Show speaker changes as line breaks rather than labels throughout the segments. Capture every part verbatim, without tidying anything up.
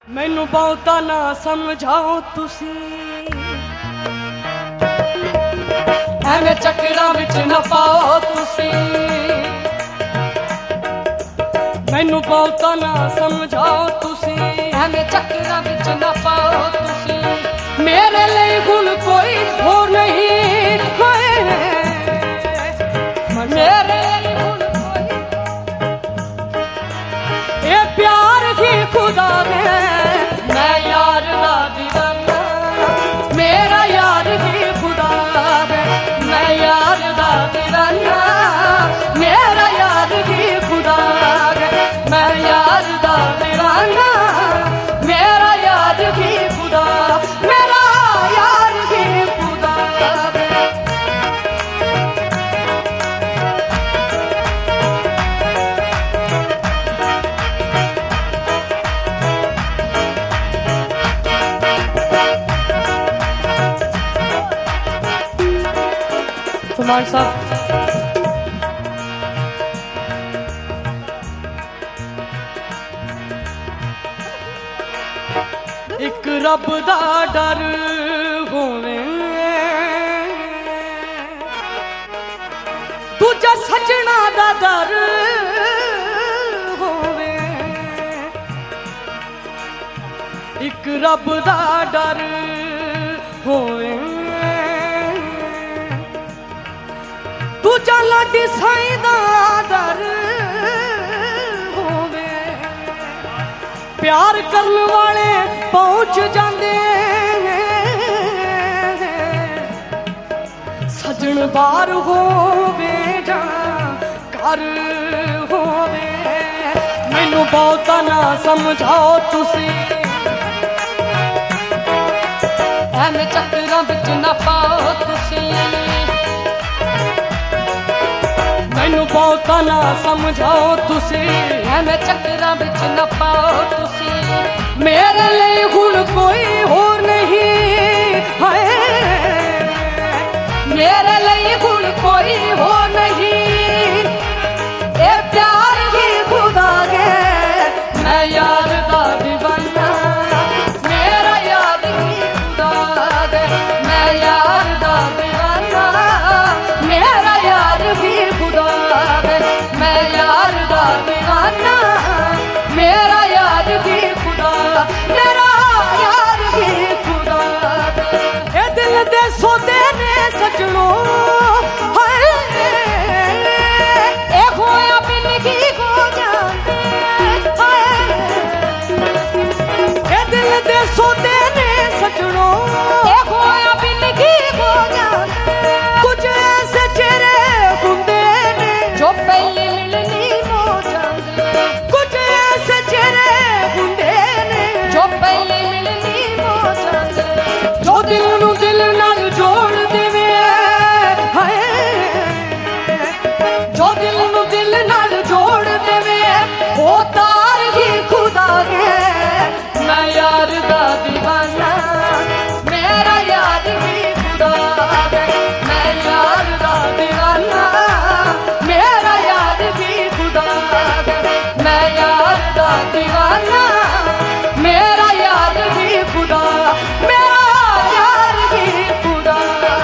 मैनू बहुता ना समझाओ तुसी, एवें चक्करां विच ना पाओ तुसी। मैनू बहुता ना समझाओ तुसी,
एवें चक्करां विच ना पाओ तुसी।
मेरे लिए हुण कोई होर नहीं है, मेरे लिए हुण कोई ये प्यार की खुदा दे। मैं यार दा दीवाना, मेरा यार की खुदा दे। मैं यार दा दीवाना, मेरा यार की खुदा दे। मैं यार दा दीवाना, मेरा यार की खुदा, मेरा यार की खुदा दे। कुमार साहब, एक रब दा डर होवे, दूजा सजना दा डर होवे। एक रब दा डर होवे, दूजा लाडी साईं दा दर होवे। प्यार करन वाले पहुंच जांदे, सजन बार होवे जां घर होवे। मैनू बहुता ना समझाओ तुसी,
एवें चक्करां विच ना पाओ तुसी।
मैनू बहुता ना समझाओ तुसी,
एवें चक्करां विच ना पाओ तुसी।
मेरे लिए हुण कोई होर नहीं है, मेरे लिए हुण कोई होर नहीं। ये प्यार की खुदा गे, मैं यार दा दीवाना, मेरा यार की खुदा गे। मैं यार दा दीवाना, मेरा यार की खुदा गे। मैं यार दा दीवाना, मेरा यार की खुदा, मेरा यार की खुदा। ए दिल दे सोते ने सजनो, हाय ए होया बिन की हो जाते, हाय ए दिल दे सोते ने सजनो, ए होया बिन की हो जाते। कुछ ऐसे चेहरे हुंदे ने
जो पहले मिलनी हो जांदे,
कुछ ऐसे चेहरे हुंदे ने
जो पहले मिलनी हो जांदे।
जो दिल नू दिल नाल जोड़ देवे, हाय जो दिल नू दिल नाल जोड़ देवे, ओ तार ही खुदा गे। मैं यार दा दीवाना, मेरा यार ही खुदा गे। मैं यार दा दीवाना, मेरा यार ही खुदा गे। मैं यार दा दीवाना, मेरा यार ही खुदा, मेरा यार ही खुदा।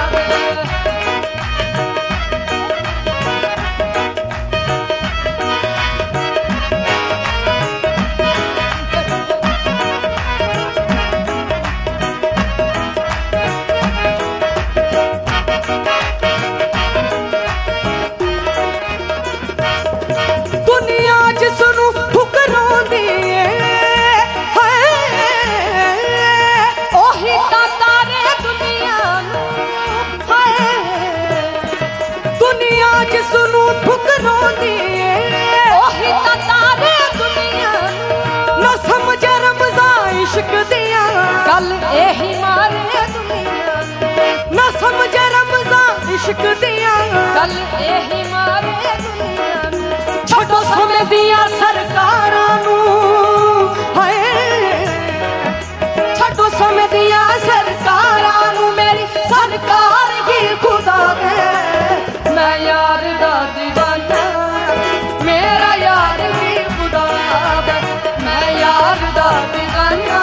दुनिया जिसनू ठुकरांदी है, हाय
ओही तां तारे दुनिया नू,
हाय दुनिया जिसनू ठुकरांदी है,
ओही तां तारे दुनिया नू।
ना समझ रमज़ां इश्क दियां
गल एही मारे दुनिया नू,
ना समझ रमज़ां इश्क दियां
गल एही मारे दुनिया नू।
छड्डो समय दियां सरकारां नू, हाय छड्डो समय दियां सरकारां नू, मेरी सरकार की खुदा गे। मैं यार दा दीवाना, मेरा यार की खुदा गे। मैं यार दा दीवाना,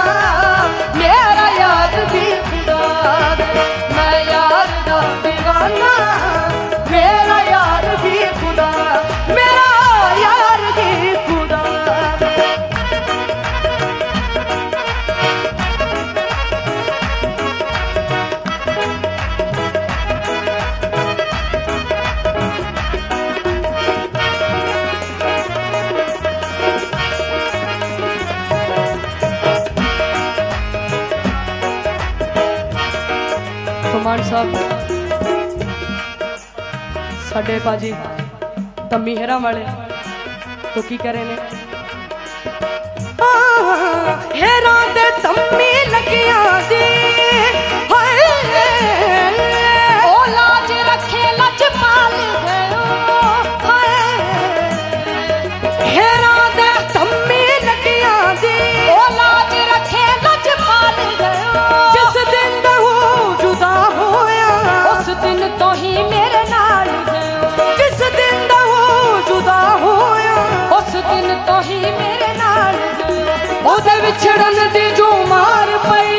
मान साहब साडे भाजी तम्मी हेरा वाले तो की करे ने हेरा दे तम्मी लगिया दी
ओ लाज रखे लजपाल गयो
हेरा दे तम्मी लगिया दी
ओ लाज रखे लजपाल गयो
जिस दिन दा वो जुदा होया
उस दिन तो ही मेरे नाल गयो
जिस दिन दा वो जुदा होया
उस दिन तो ही मेरे नाल गयो
ओदे विछड़न दी जो मार पई